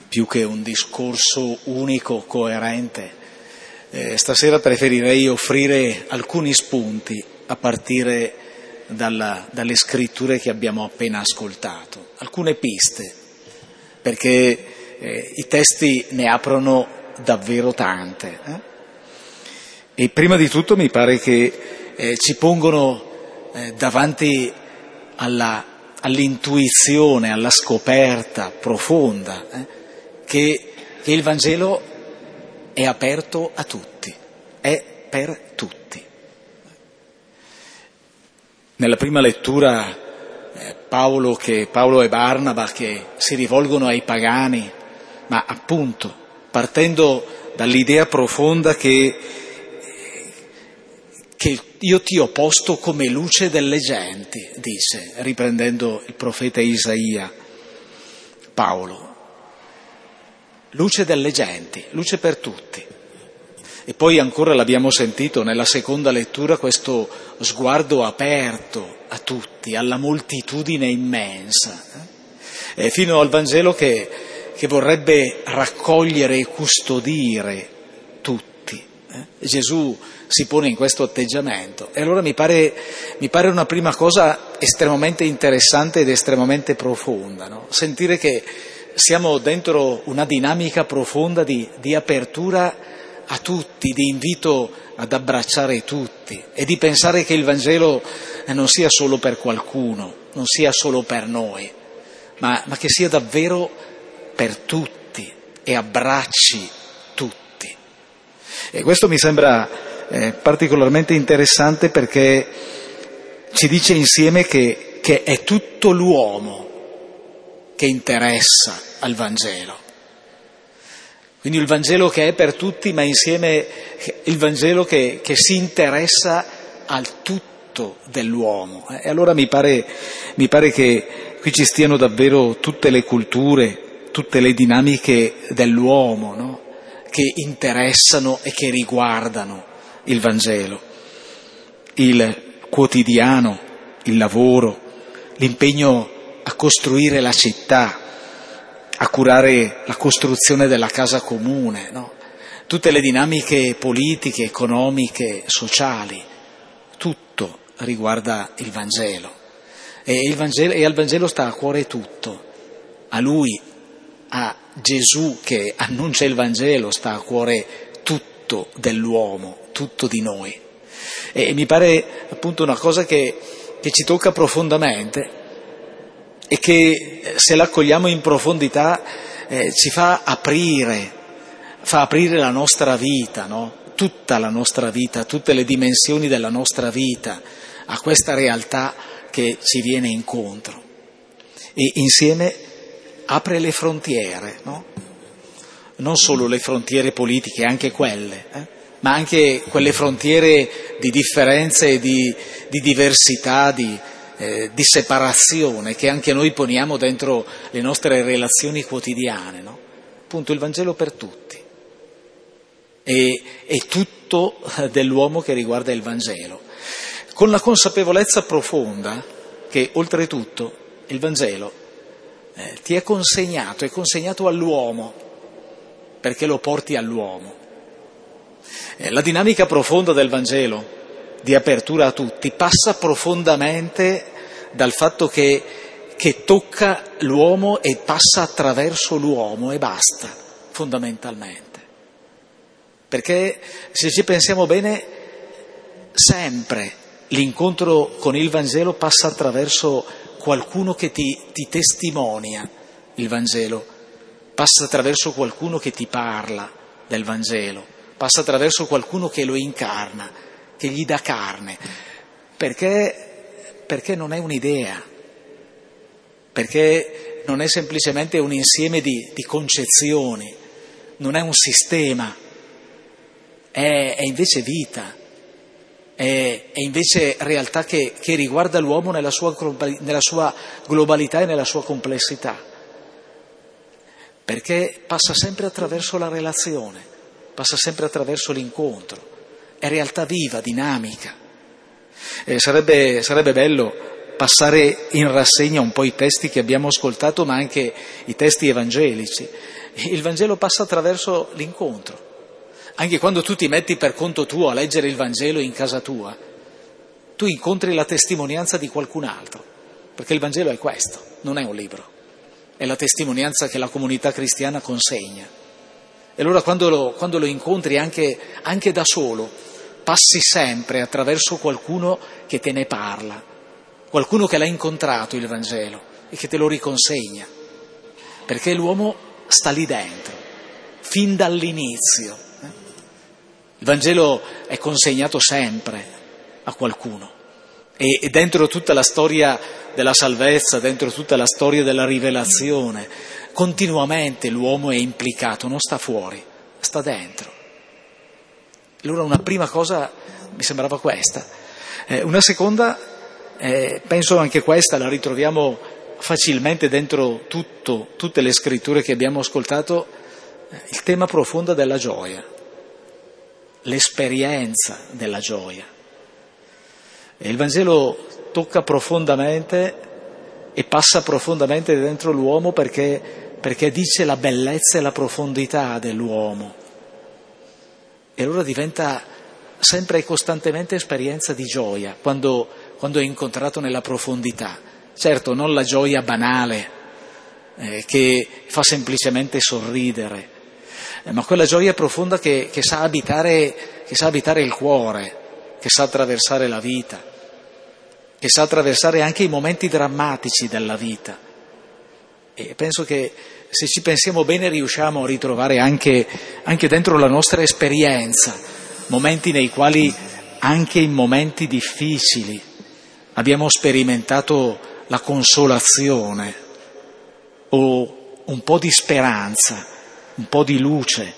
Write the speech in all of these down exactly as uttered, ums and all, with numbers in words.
più che un discorso unico, coerente, eh, stasera preferirei offrire alcuni spunti a partire dalla, dalle scritture che abbiamo appena ascoltato, alcune piste, perché eh, i testi ne aprono davvero tante. Eh? E prima di tutto mi pare che eh, ci pongono eh, davanti alla, all'intuizione, alla scoperta profonda, eh, che, che il Vangelo è aperto a tutti, è per tutti. Nella prima lettura eh, Paolo, che, Paolo e Barnaba che si rivolgono ai pagani, ma appunto partendo dall'idea profonda che, che io ti ho posto come luce delle genti, dice, riprendendo il profeta Isaia, Paolo. Luce delle genti, luce per tutti. E poi ancora l'abbiamo sentito nella seconda lettura questo sguardo aperto a tutti, alla moltitudine immensa, eh? E fino al Vangelo che, che vorrebbe raccogliere e custodire tutti. Eh? Gesù si pone in questo atteggiamento e allora mi pare, mi pare una prima cosa estremamente interessante ed estremamente profonda, no? Sentire che siamo dentro una dinamica profonda di, di apertura a tutti, di invito ad abbracciare tutti e di pensare che il Vangelo non sia solo per qualcuno, non sia solo per noi, ma, ma che sia davvero per tutti e abbracci tutti. E questo mi sembra eh, particolarmente interessante perché ci dice insieme che, che è tutto l'uomo che interessa al Vangelo. Quindi il Vangelo che è per tutti, ma insieme il Vangelo che, che si interessa al tutto dell'uomo. E allora mi pare, mi pare che qui ci stiano davvero tutte le culture, tutte le dinamiche dell'uomo, no? Che interessano e che riguardano il Vangelo. Il quotidiano, il lavoro, l'impegno a costruire la città, a curare la costruzione della casa comune, no? Tutte le dinamiche politiche, economiche, sociali, tutto riguarda il Vangelo. E, il Vangelo, e al Vangelo sta a cuore tutto. A Lui, a Gesù che annuncia il Vangelo, sta a cuore tutto dell'uomo, tutto di noi. E, e mi pare appunto una cosa che, che ci tocca profondamente, e che se l'accogliamo in profondità eh, ci fa aprire, fa aprire la nostra vita, no? Tutta la nostra vita, tutte le dimensioni della nostra vita a questa realtà che ci viene incontro. E insieme apre le frontiere, no? Non solo le frontiere politiche, anche quelle, eh? ma anche quelle frontiere di differenze e di, di diversità, di Eh, di separazione che anche noi poniamo dentro le nostre relazioni quotidiane, no? Appunto il Vangelo per tutti. E, è tutto dell'uomo che riguarda il Vangelo, con la consapevolezza profonda che oltretutto il Vangelo eh, ti è consegnato, è consegnato all'uomo, perché lo porti all'uomo. Eh, la dinamica profonda del Vangelo di apertura a tutti passa profondamente dal fatto che, che tocca l'uomo e passa attraverso l'uomo e basta, fondamentalmente. Perché se ci pensiamo bene, sempre l'incontro con il Vangelo passa attraverso qualcuno che ti, ti testimonia il Vangelo, passa attraverso qualcuno che ti parla del Vangelo, passa attraverso qualcuno che lo incarna, che gli dà carne, perché, perché non è un'idea, perché non è semplicemente un insieme di, di concezioni, non è un sistema, è, è invece vita, è, è invece realtà che, che riguarda l'uomo nella sua, nella sua globalità e nella sua complessità, perché passa sempre attraverso la relazione, passa sempre attraverso l'incontro. È realtà viva, dinamica. Eh, sarebbe, sarebbe bello passare in rassegna un po' i testi che abbiamo ascoltato, ma anche i testi evangelici. Il Vangelo passa attraverso l'incontro. Anche quando tu ti metti per conto tuo a leggere il Vangelo in casa tua, tu incontri la testimonianza di qualcun altro, perché il Vangelo è questo, non è un libro, è la testimonianza che la comunità cristiana consegna. E allora quando lo, quando lo incontri anche, anche da solo, passi sempre attraverso qualcuno che te ne parla, qualcuno che l'ha incontrato il Vangelo e che te lo riconsegna, perché l'uomo sta lì dentro, fin dall'inizio. Il Vangelo è consegnato sempre a qualcuno e dentro tutta la storia della salvezza, dentro tutta la storia della rivelazione, continuamente l'uomo è implicato, non sta fuori, sta dentro. Allora una prima cosa mi sembrava questa. Eh, una seconda, eh, penso anche questa, la ritroviamo facilmente dentro tutto, tutte le scritture che abbiamo ascoltato, eh, il tema profondo della gioia. L'esperienza della gioia. E il Vangelo tocca profondamente e passa profondamente dentro l'uomo perché, perché dice la bellezza e la profondità dell'uomo. E allora diventa sempre e costantemente esperienza di gioia quando, quando è incontrato nella profondità. Certo, non la gioia banale eh, che fa semplicemente sorridere, ma quella gioia profonda che, che sa abitare, che sa abitare il cuore, che sa attraversare la vita, che sa attraversare anche i momenti drammatici della vita. E penso che se ci pensiamo bene riusciamo a ritrovare anche, anche dentro la nostra esperienza momenti nei quali anche in momenti difficili abbiamo sperimentato la consolazione o un po' di speranza, un po' di luce,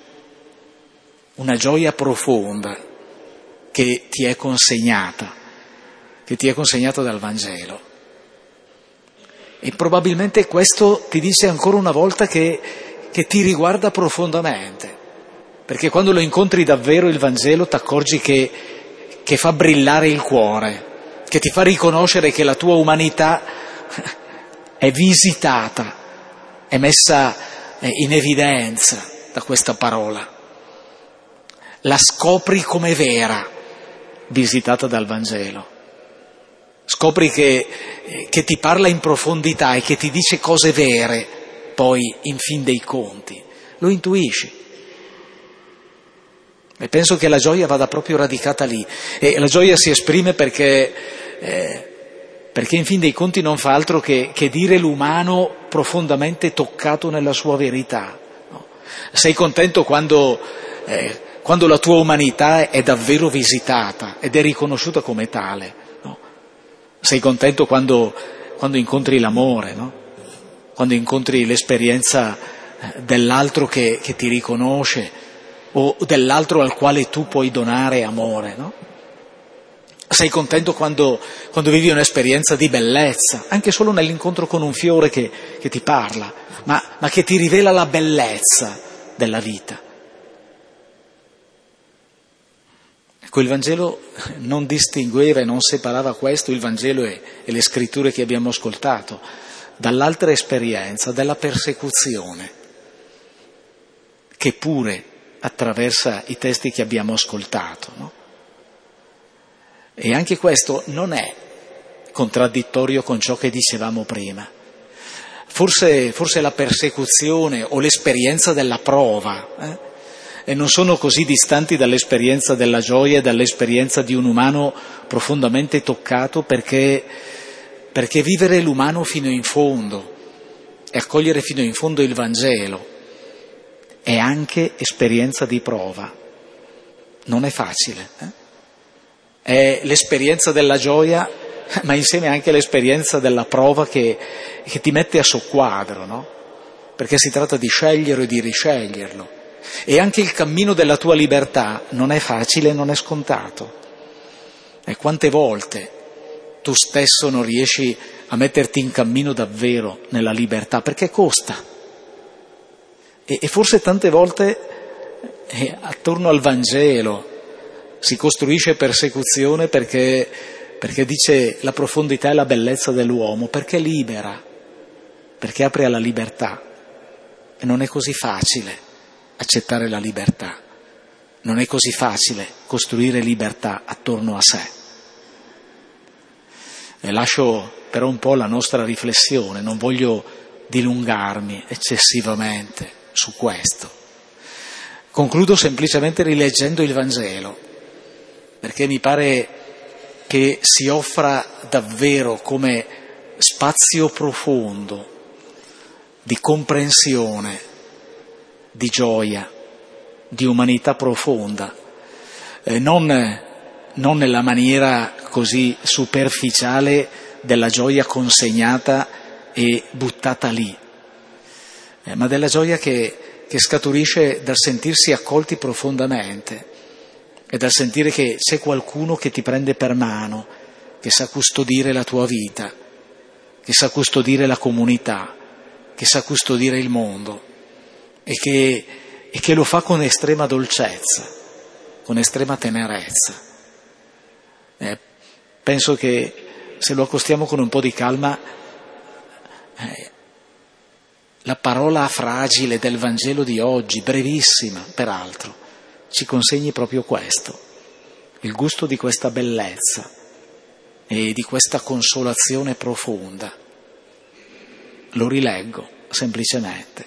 una gioia profonda che ti è consegnata, che ti è consegnata dal Vangelo. E probabilmente questo ti dice ancora una volta che, che ti riguarda profondamente, perché quando lo incontri davvero il Vangelo ti accorgi che, che fa brillare il cuore, che ti fa riconoscere che la tua umanità è visitata, è messa in evidenza da questa parola, la scopri come vera, visitata dal Vangelo, scopri che, che ti parla in profondità e che ti dice cose vere, poi in fin dei conti, lo intuisci. E penso che la gioia vada proprio radicata lì, e la gioia si esprime perché... Eh, perché in fin dei conti non fa altro che, che dire l'umano profondamente toccato nella sua verità. No? Sei contento quando, eh, quando la tua umanità è davvero visitata ed è riconosciuta come tale. No? Sei contento quando, quando incontri l'amore, no? Quando incontri l'esperienza dell'altro che, che ti riconosce o dell'altro al quale tu puoi donare amore, no? Sei contento quando, quando vivi un'esperienza di bellezza, anche solo nell'incontro con un fiore che, che ti parla, ma, ma che ti rivela la bellezza della vita. Ecco, il Vangelo non distingueva e non separava questo, il Vangelo e, e le scritture che abbiamo ascoltato, dall'altra esperienza, della persecuzione, che pure attraversa i testi che abbiamo ascoltato, no? E anche questo non è contraddittorio con ciò che dicevamo prima. Forse, forse la persecuzione o l'esperienza della prova eh, e non sono così distanti dall'esperienza della gioia e dall'esperienza di un umano profondamente toccato, perché, perché vivere l'umano fino in fondo e accogliere fino in fondo il Vangelo è anche esperienza di prova. Non è facile, eh? È l'esperienza della gioia, ma insieme anche l'esperienza della prova che, che ti mette a soqquadro, no? Perché si tratta di scegliere e di risceglierlo. E anche il cammino della tua libertà non è facile, non è scontato. E quante volte tu stesso non riesci a metterti in cammino davvero nella libertà, perché costa. E, e forse tante volte eh, attorno al Vangelo si costruisce persecuzione perché, perché dice la profondità e la bellezza dell'uomo, perché libera, perché apre alla libertà. E non è così facile accettare la libertà, non è così facile costruire libertà attorno a sé. E lascio però un po' la nostra riflessione, non voglio dilungarmi eccessivamente su questo. Concludo semplicemente rileggendo il Vangelo, perché mi pare che si offra davvero come spazio profondo di comprensione, di gioia, di umanità profonda, eh, non, non nella maniera così superficiale della gioia consegnata e buttata lì, eh, ma della gioia che, che scaturisce dal sentirsi accolti profondamente e dal sentire che c'è qualcuno che ti prende per mano, che sa custodire la tua vita, che sa custodire la comunità, che sa custodire il mondo e che, e che lo fa con estrema dolcezza, con estrema tenerezza. Eh, penso che se lo accostiamo con un po' di calma, eh, la parola fragile del Vangelo di oggi, brevissima peraltro, ci consegni proprio questo, il gusto di questa bellezza e di questa consolazione profonda. Lo rileggo semplicemente.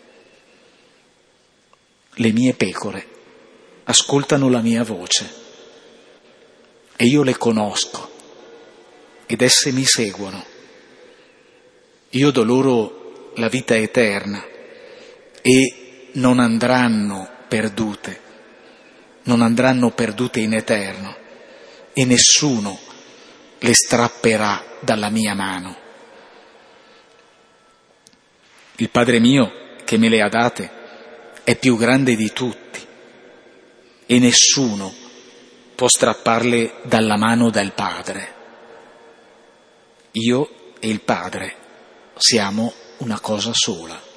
Le mie pecore ascoltano la mia voce e io le conosco ed esse mi seguono. Io do loro la vita eterna e non andranno perdute, non andranno perdute in eterno e nessuno le strapperà dalla mia mano. Il Padre mio che me le ha date è più grande di tutti e nessuno può strapparle dalla mano del Padre. Io e il Padre siamo una cosa sola.